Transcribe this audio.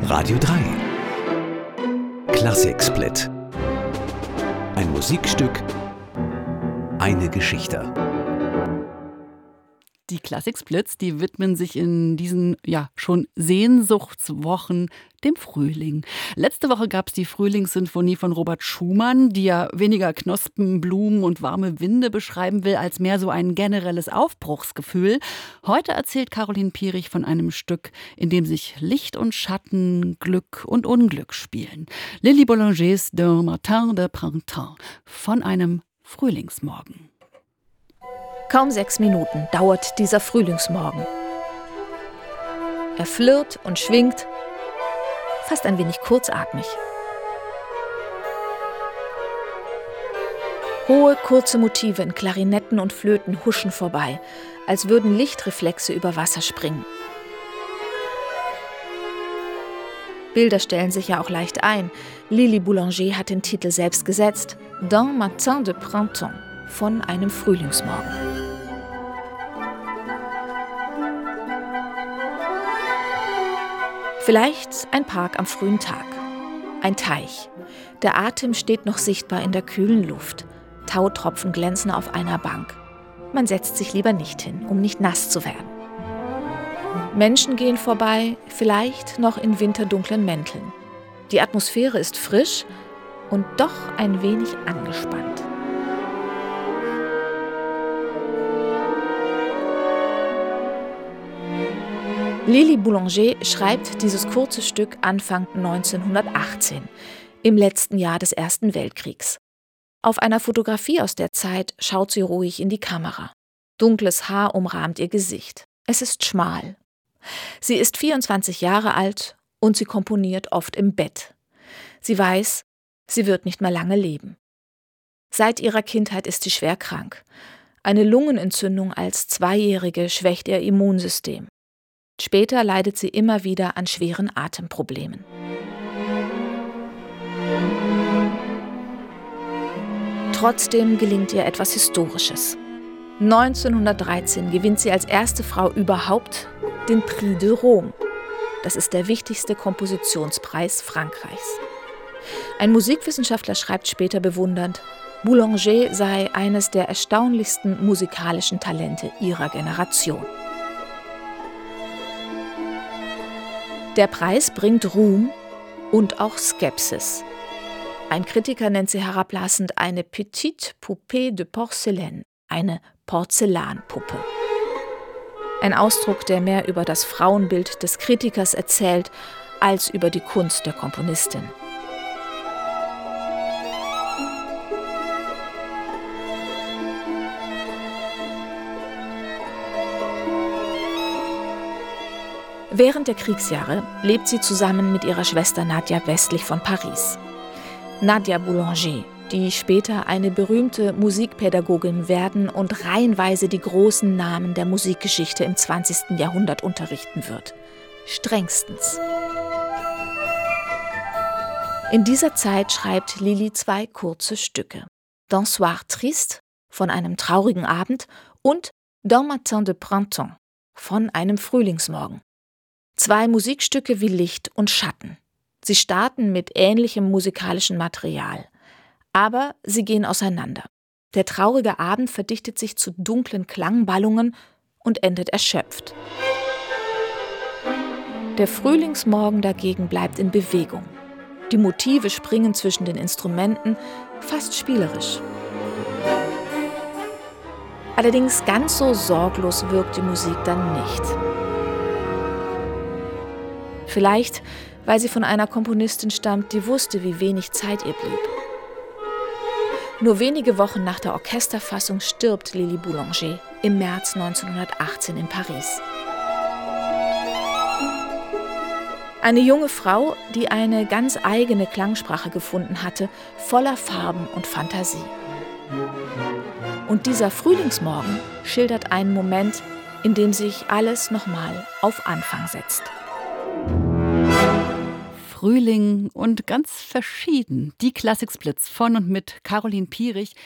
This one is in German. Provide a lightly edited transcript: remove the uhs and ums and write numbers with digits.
Radio 3 Klassiksplit. Ein Musikstück, eine Geschichte. Die Klassiksplits, die widmen sich in diesen schon Sehnsuchtswochen dem Frühling. Letzte Woche gab es die Frühlingssinfonie von Robert Schumann, die ja weniger Knospen, Blumen und warme Winde beschreiben will, als mehr so ein generelles Aufbruchsgefühl. Heute erzählt Caroline Pierich von einem Stück, in dem sich Licht und Schatten, Glück und Unglück spielen. Lily Boulangers d'un matin de printemps, von einem Frühlingsmorgen. Kaum 6 Minuten dauert dieser Frühlingsmorgen. Er flirrt und schwingt, fast ein wenig kurzatmig. Hohe, kurze Motive in Klarinetten und Flöten huschen vorbei, als würden Lichtreflexe über Wasser springen. Bilder stellen sich ja auch leicht ein. Lily Boulanger hat den Titel selbst gesetzt. D'un matin de printemps, von einem Frühlingsmorgen. Vielleicht ein Park am frühen Tag. Ein Teich. Der Atem steht noch sichtbar in der kühlen Luft. Tautropfen glänzen auf einer Bank. Man setzt sich lieber nicht hin, um nicht nass zu werden. Menschen gehen vorbei, vielleicht noch in winterdunklen Mänteln. Die Atmosphäre ist frisch und doch ein wenig angespannt. Lily Boulanger schreibt dieses kurze Stück Anfang 1918, im letzten Jahr des Ersten Weltkriegs. Auf einer Fotografie aus der Zeit schaut sie ruhig in die Kamera. Dunkles Haar umrahmt ihr Gesicht. Es ist schmal. Sie ist 24 Jahre alt und sie komponiert oft im Bett. Sie weiß, sie wird nicht mehr lange leben. Seit ihrer Kindheit ist sie schwer krank. Eine Lungenentzündung als 2-Jährige schwächt ihr Immunsystem. Später leidet sie immer wieder an schweren Atemproblemen. Trotzdem gelingt ihr etwas Historisches. 1913 gewinnt sie als erste Frau überhaupt den Prix de Rome. Das ist der wichtigste Kompositionspreis Frankreichs. Ein Musikwissenschaftler schreibt später bewundernd, Boulanger sei eines der erstaunlichsten musikalischen Talente ihrer Generation. Der Preis bringt Ruhm und auch Skepsis. Ein Kritiker nennt sie herablassend eine Petite Poupée de Porcelaine, eine Porzellanpuppe. Ein Ausdruck, der mehr über das Frauenbild des Kritikers erzählt, als über die Kunst der Komponistin. Während der Kriegsjahre lebt sie zusammen mit ihrer Schwester Nadia westlich von Paris. Nadia Boulanger, die später eine berühmte Musikpädagogin werden und reihenweise die großen Namen der Musikgeschichte im 20. Jahrhundert unterrichten wird. Strengstens. In dieser Zeit schreibt Lily 2 kurze Stücke. D'un soir triste, von einem traurigen Abend, und D'un matin de printemps, von einem Frühlingsmorgen. 2 Musikstücke wie Licht und Schatten. Sie starten mit ähnlichem musikalischen Material. Aber sie gehen auseinander. Der traurige Abend verdichtet sich zu dunklen Klangballungen und endet erschöpft. Der Frühlingsmorgen dagegen bleibt in Bewegung. Die Motive springen zwischen den Instrumenten, fast spielerisch. Allerdings ganz so sorglos wirkt die Musik dann nicht. Vielleicht, weil sie von einer Komponistin stammt, die wusste, wie wenig Zeit ihr blieb. Nur wenige Wochen nach der Orchesterfassung stirbt Lily Boulanger im März 1918 in Paris. Eine junge Frau, die eine ganz eigene Klangsprache gefunden hatte, voller Farben und Fantasie. Und dieser Frühlingsmorgen schildert einen Moment, in dem sich alles nochmal auf Anfang setzt. Frühling und ganz verschieden. Die Klassiksplits von und mit Caroline Pierich.